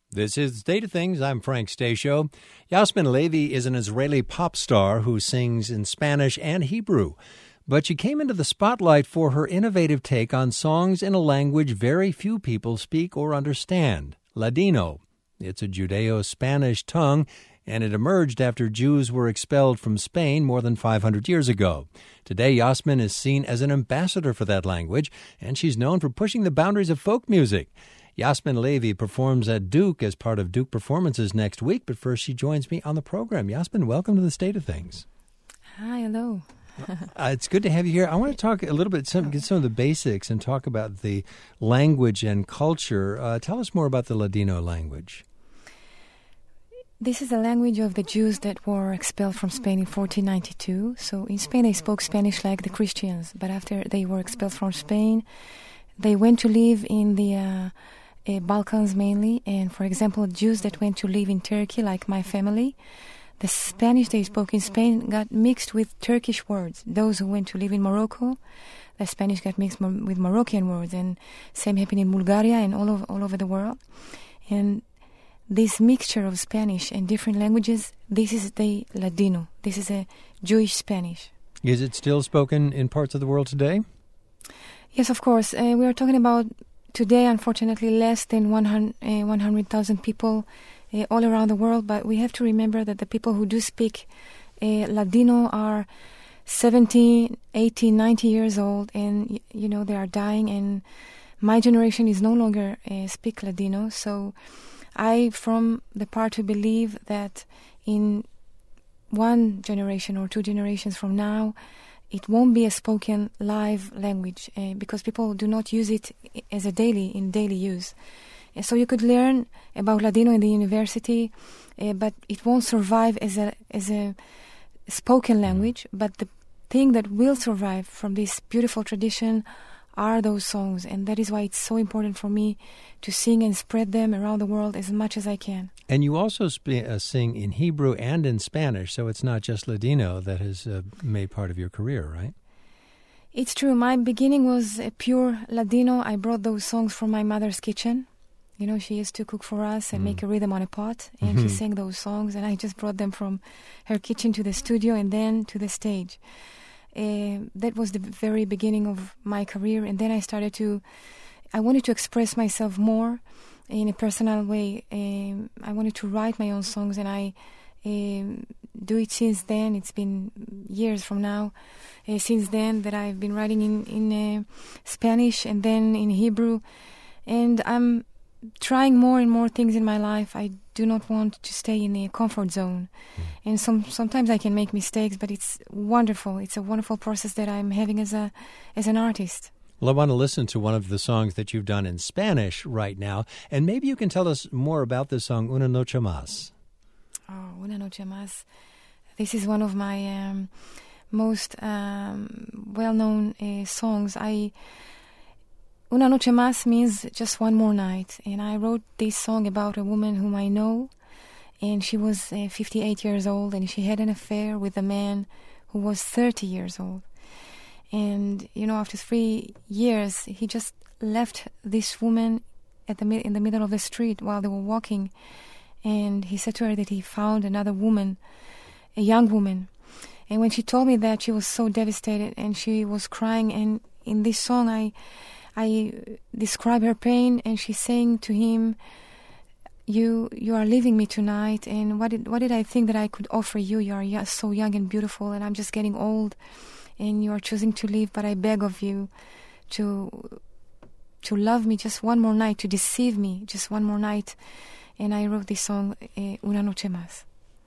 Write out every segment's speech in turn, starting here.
This is State of Things. I'm Frank Stasio. Yasmin Levy is an Israeli pop star who sings in Spanish and Hebrew. But she came into the spotlight for her innovative take on songs in a language very few people speak or understand, Ladino. It's a Judeo-Spanish tongue, and it emerged after Jews were expelled from Spain more than 500 years ago. Today, Yasmin is seen as an ambassador for that language, and she's known for pushing the boundaries of folk music. Yasmin Levy performs at Duke as part of Duke Performances next week, but first she joins me on the program. Yasmin, welcome to the State of Things. Hi, hello. It's good to have you here. I want to talk a little bit, get some of the basics and talk about the language and culture. Tell us more about the Ladino language. This is the language of the Jews that were expelled from Spain in 1492. So in Spain they spoke Spanish like the Christians, but after they were expelled from Spain, they went to live in the Balkans mainly. And for example, Jews that went to live in Turkey, like my family, the Spanish they spoke in Spain got mixed with Turkish words. Those who went to live in Morocco, the Spanish got mixed with Moroccan words. And same happened in Bulgaria and all over the world. And this mixture of Spanish and different languages, this is the Ladino. This is a Jewish Spanish. Is it still spoken in parts of the world today? Yes, of course. We are talking about today, unfortunately, less than 100,000 people all around the world. But we have to remember that the people who do speak Ladino are 70, 80, 90 years old. And, you know, they are dying. And my generation is no longer speak Ladino. So I, from the part who believe that in one generation or two generations from now, it won't be a spoken live language because people do not use it as in daily use. And so you could learn about Ladino in the university, but it won't survive as a spoken language. But the thing that will survive from this beautiful tradition are those songs, and that is why it's so important for me to sing and spread them around the world as much as I can. And you also sing in Hebrew and in Spanish, so it's not just Ladino that has made part of your career, right? It's true. My beginning was a pure Ladino. I brought those songs from my mother's kitchen. You know, she used to cook for us and make a rhythm on a pot, and she sang those songs, and I just brought them from her kitchen to the studio and then to the stage. That was the very beginning of my career, and then I wanted to express myself more in a personal way. I wanted to write my own songs, and I do it since then. It's been years from now, since then, that I've been writing in Spanish and then in Hebrew, and I'm trying more and more things in my life. I do not want to stay in a comfort zone. And sometimes I can make mistakes, but it's wonderful. It's a wonderful process that I'm having as an artist. Well, I want to listen to one of the songs that you've done in Spanish right now, and maybe you can tell us more about the song Una Noche Más. Oh, Una Noche Más. This is one of my most well-known songs. Una Noche Más means just one more night, and I wrote this song about a woman whom I know, and she was 58 years old, and she had an affair with a man who was 30 years old. And, you know, after 3 years, he just left this woman in the middle of the street while they were walking, and he said to her that he found another woman, a young woman. And when she told me that, she was so devastated, and she was crying, and in this song I describe her pain, and she's saying to him, you are leaving me tonight, and what did I think that I could offer you? You are so young and beautiful, and I'm just getting old, and you are choosing to leave, but I beg of you to love me just one more night, to deceive me just one more night. And I wrote this song, Una Noche Más.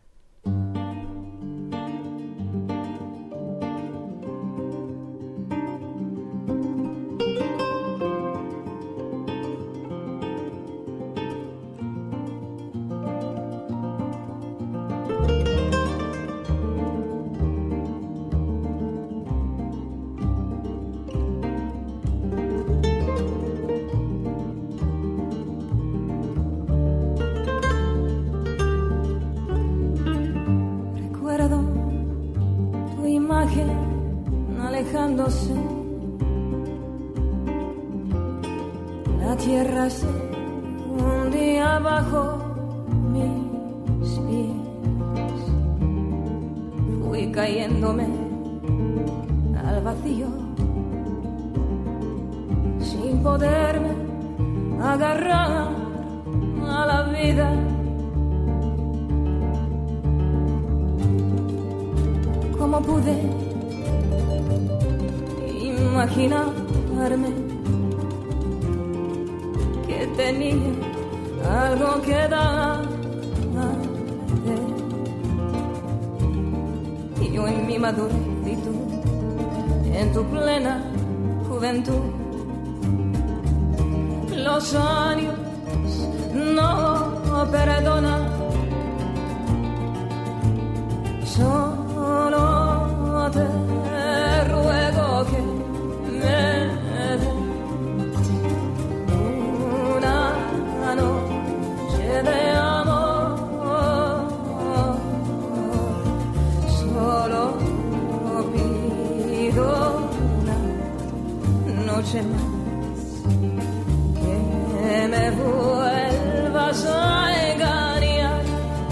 alejándose, la tierra se hundía abajo cayéndome al vacío, sin poderme agarrar a la vida. ¿Cómo pude imaginarme que tenía algo que dar? Y yo en mi madurez y tú en tu plena juventud. Los años no perdonan, solo te ruego que me des una noche de amor. Solo pido una noche más, que me vuelvas a engañar.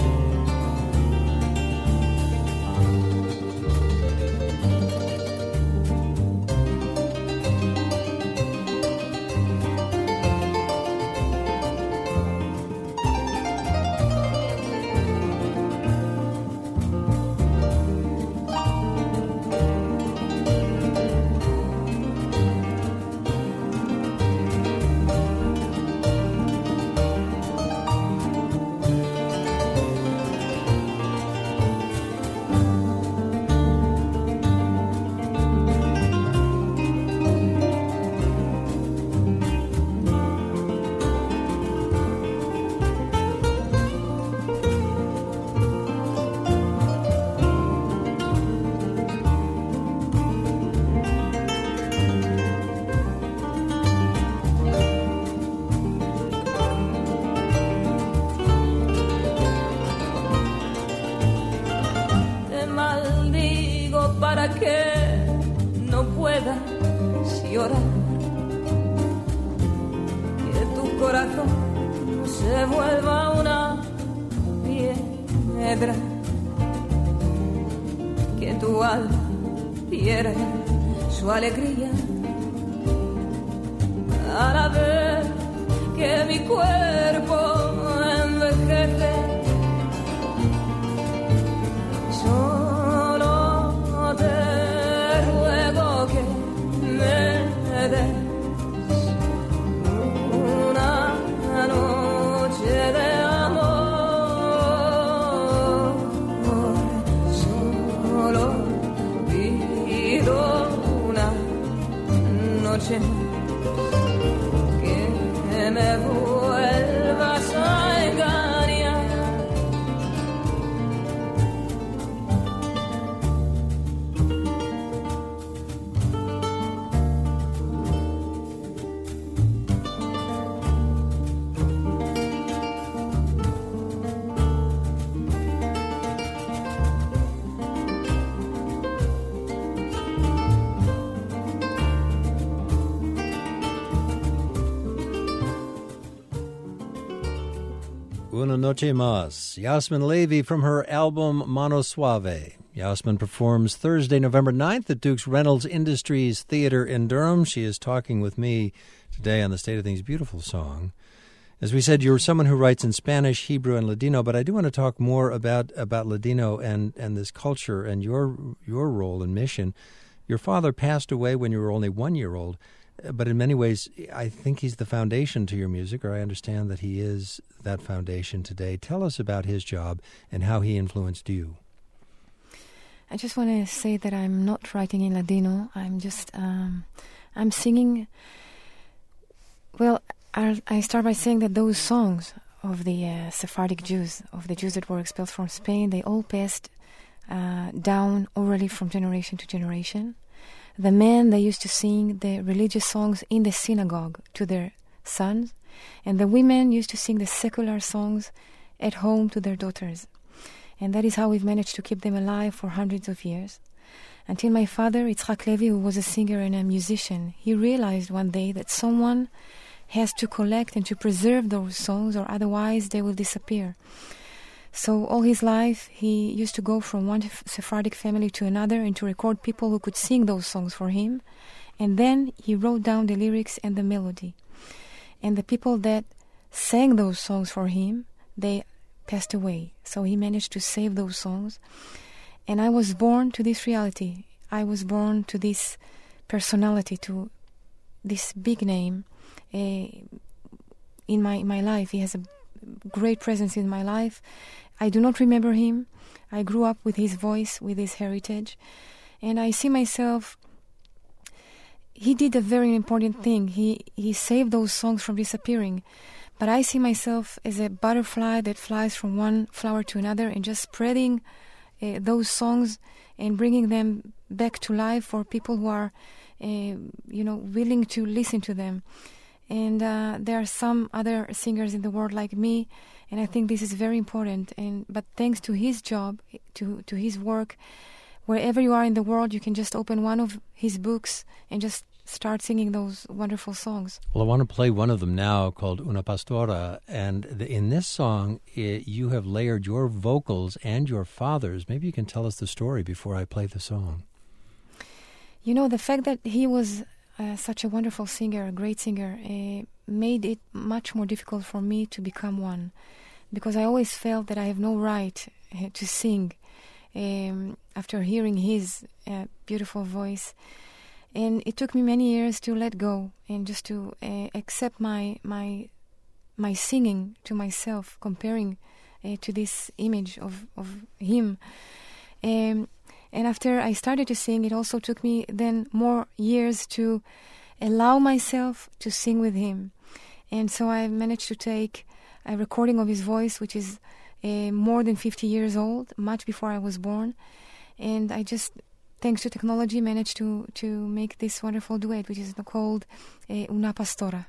Para que no puedas llorar, que tu corazón se vuelva una piedra, que tu alma pierda su alegría a la vez que mi cuerpo envejece. Una noche de amor, solo pido una noche que me vuelvas a engañar. Una Noche Más, Yasmin Levy from her album Mano Suave. Yasmin performs Thursday, November 9th at Dukes Reynolds Industries Theater in Durham. She is talking with me today on the State of Things. Beautiful song. As we said, you're someone who writes in Spanish, Hebrew, and Ladino, but I do want to talk more about Ladino and this culture and your role and mission. Your father passed away when you were only 1 year old, but in many ways, I think he's the foundation to your music, or I understand that he is that foundation today. Tell us about his job and how he influenced you. I just want to say that I'm not writing in Ladino. I'm just, I'm singing. Well, I start by saying that those songs of the Sephardic Jews, of the Jews that were expelled from Spain, they all passed down orally from generation to generation. The men, they used to sing the religious songs in the synagogue to their sons, and the women used to sing the secular songs at home to their daughters. And that is how we've managed to keep them alive for hundreds of years. Until my father, Yitzhak Levy, who was a singer and a musician, he realized one day that someone has to collect and to preserve those songs, or otherwise they will disappear. So all his life, he used to go from one Sephardic family to another and to record people who could sing those songs for him. And then he wrote down the lyrics and the melody. And the people that sang those songs for him, they passed away. So he managed to save those songs. And I was born to this reality. I was born to this personality, to this big name in my life. He has a great presence in my life. I do not remember him. I grew up with his voice, with his heritage. And I see myself... He did a very important thing. He saved those songs from disappearing. But I see myself as a butterfly that flies from one flower to another and just spreading those songs and bringing them back to life for people who are, willing to listen to them. And there are some other singers in the world like me, and I think this is very important. But thanks to his job, to his work, wherever you are in the world, you can just open one of his books and just start singing those wonderful songs. Well, I want to play one of them now called Una Pastora. And in this song, you have layered your vocals and your father's. Maybe you can tell us the story before I play the song. You know, the fact that he was such a wonderful singer, a great singer, made it much more difficult for me to become one. Because I always felt that I have no right to sing after hearing his beautiful voice. And it took me many years to let go and just to accept my singing to myself, comparing to this image of him. And after I started to sing, it also took me then more years to allow myself to sing with him. And so I managed to take a recording of his voice, which is more than 50 years old, much before I was born. And I just... thanks to technology, managed to make this wonderful duet, which is called Una Pastora.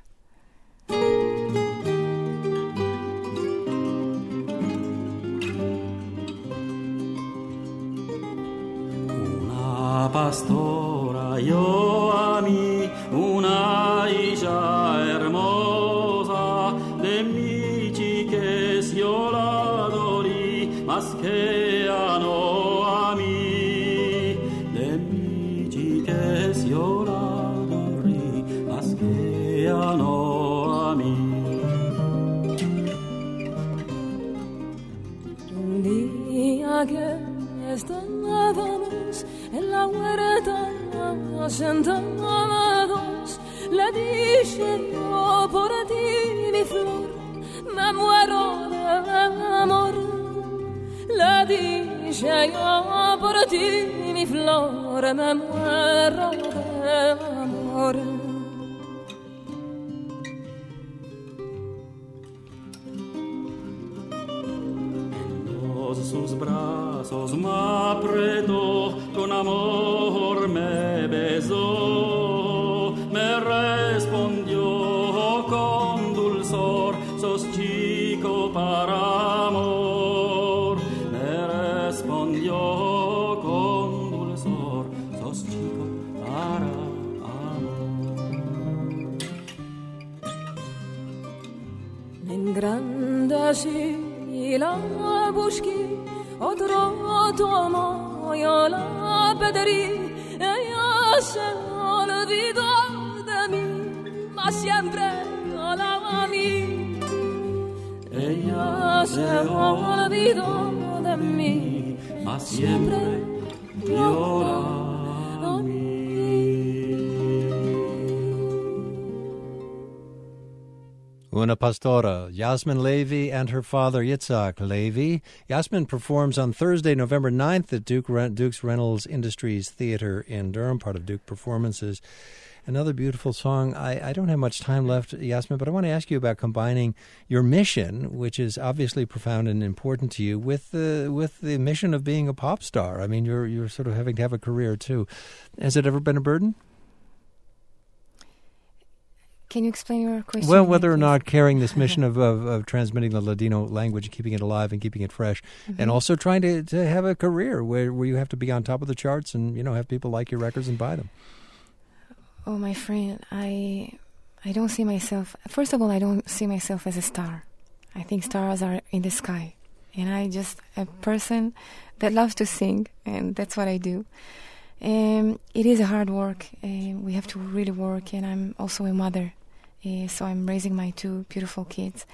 Una pastora yo amé, una hija hermosa, de mi chiques yo la adoré, más que a no a mí. Yo la adoré más que a no a mí. Un día que estábamos en la huerta sentados, le dije yo por ti, mi flor, me muero de amor. Le dije yo por ti, mi flor, me muero de amor. En sus brazos me apretó, con amor me besó, me respondió con dulzor, sos chico para amor. Me respondió con dulzor, sos chico para amor. Engrandecí la busqué, otro tomo yo la pedí, ella se olvidó de mí, mas siempre yo la amé. Ella se olvidó de mí, mas siempre yo la amé. Una Pastora, Yasmin Levy and her father Yitzhak Levy. Yasmin performs on Thursday, November 9th at Dukes Reynolds Industries Theater in Durham, part of Duke Performances. Another beautiful song. I don't have much time left, Yasmin, but I want to ask you about combining your mission, which is obviously profound and important to you, with the mission of being a pop star. I mean, you're sort of having to have a career too. Has it ever been a burden? Can you explain your question? Well, whether or not carrying this mission of transmitting the Ladino language, keeping it alive and keeping it fresh, and also trying to have a career where you have to be on top of the charts and, have people like your records and buy them. Oh, my friend, I don't see myself... First of all, I don't see myself as a star. I think stars are in the sky. and I just a person that loves to sing, and that's what I do. It is a hard work. We have to really work, and I'm also a mother, so I'm raising my 2 beautiful kids.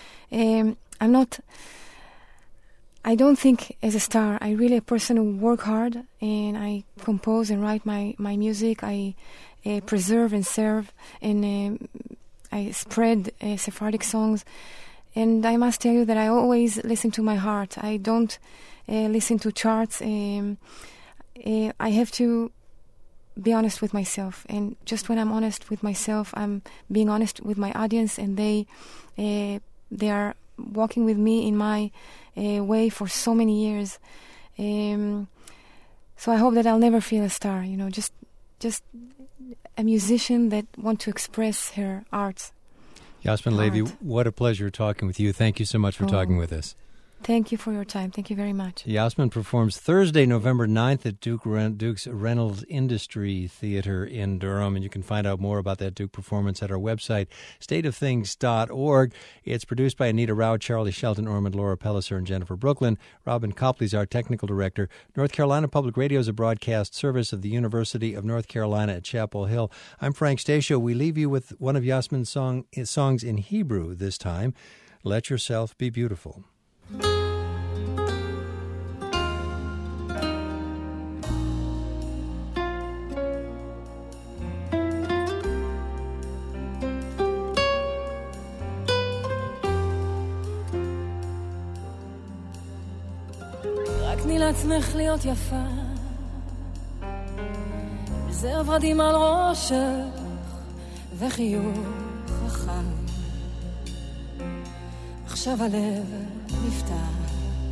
I don't think as a star. I'm really a person who work hard, and I compose and write my music. I preserve and serve, and I spread Sephardic songs. And I must tell you that I always listen to my heart. I don't listen to charts. I have to be honest with myself. And just when I'm honest with myself, I'm being honest with my audience, and they are walking with me in my way for so many years. So I hope that I'll never feel a star, just a musician that want to express her arts. Yasmin Levy, what a pleasure talking with you. Thank you so much for talking with us. Thank you for your time. Thank you very much. Yasmin performs Thursday, November 9th at Duke's Reynolds Industry Theater in Durham, and you can find out more about that Duke performance at our website, stateofthings.org. It's produced by Anita Rao, Charlie Shelton, Ormond, Laura Pelliser, and Jennifer Brooklyn. Robin Copley's our technical director. North Carolina Public Radio is a broadcast service of the University of North Carolina at Chapel Hill. I'm Frank Stasio. We leave you with one of Yasmin's songs in Hebrew this time, Let Yourself Be Beautiful. רק תני לעצמך להיות יפה, זר ורדים על ראשך וחיוך חכם. עכשיו הלב נפתח,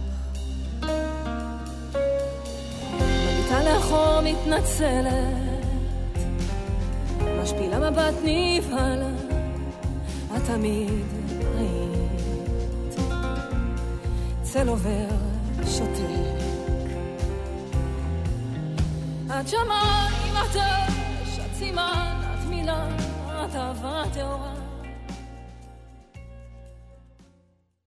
מביטה לאחור מתנצלת, משפילה מבט נבהלה, את תמיד ראית צל עובר שותק, את שמיים, את אש, את סימן, את מילה, את אהבה טהורה,